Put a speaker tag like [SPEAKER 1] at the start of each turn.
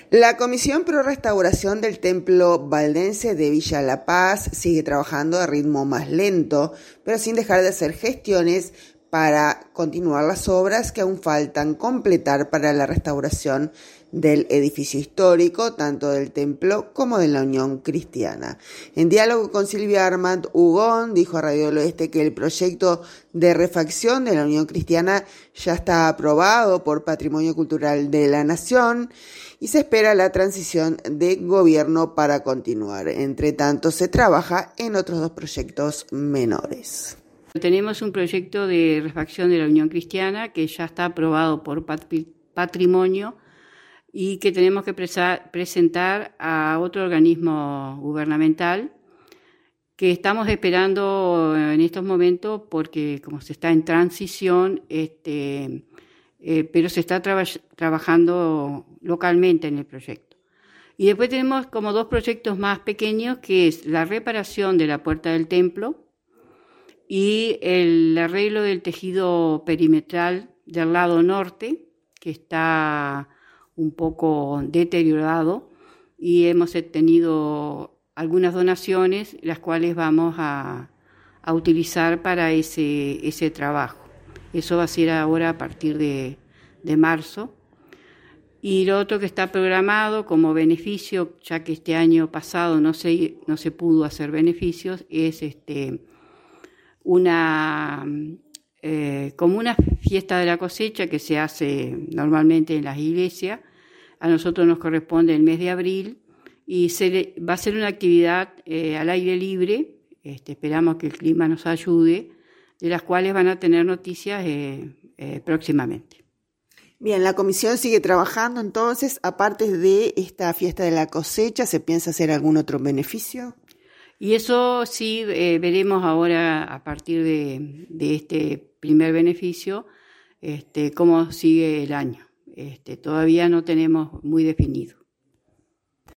[SPEAKER 1] La Comisión Pro Restauración del Templo Valdense de Villa La Paz sigue trabajando a ritmo más lento, pero sin dejar de hacer gestiones para continuar las obras que aún faltan completar para la restauración del edificio histórico, tanto del templo como de la Unión Cristiana. En diálogo con Silvia Armand Hugón, dijo a Radio del Oeste que el proyecto de refacción de la Unión Cristiana ya está aprobado por Patrimonio Cultural de la Nación y se espera la transición de gobierno para continuar. Entre tanto, se trabaja en otros dos proyectos menores.
[SPEAKER 2] Tenemos un proyecto de refacción de la Unión Cristiana que ya está aprobado por Patrimonio y que tenemos que presentar a otro organismo gubernamental que estamos esperando en estos momentos porque como se está en transición, pero se está trabajando localmente en el proyecto. Y después tenemos como dos proyectos más pequeños, que es la reparación de la puerta del templo y el arreglo del tejido perimetral del lado norte, que está un poco deteriorado, y hemos tenido algunas donaciones, las cuales vamos a utilizar para ese trabajo. Eso va a ser ahora a partir de marzo. Y lo otro que está programado como beneficio, ya que este año pasado no se pudo hacer beneficios, es como una fiesta de la cosecha que se hace normalmente en las iglesias. A nosotros nos corresponde el mes de abril y va a ser una actividad al aire libre. Esperamos que el clima nos ayude, de las cuales van a tener noticias próximamente.
[SPEAKER 1] Bien, la comisión sigue trabajando entonces. Aparte de esta fiesta de la cosecha, ¿se piensa hacer algún otro beneficio?
[SPEAKER 2] Y eso sí veremos ahora a partir de este primer beneficio, cómo sigue el año. Todavía no tenemos muy definido.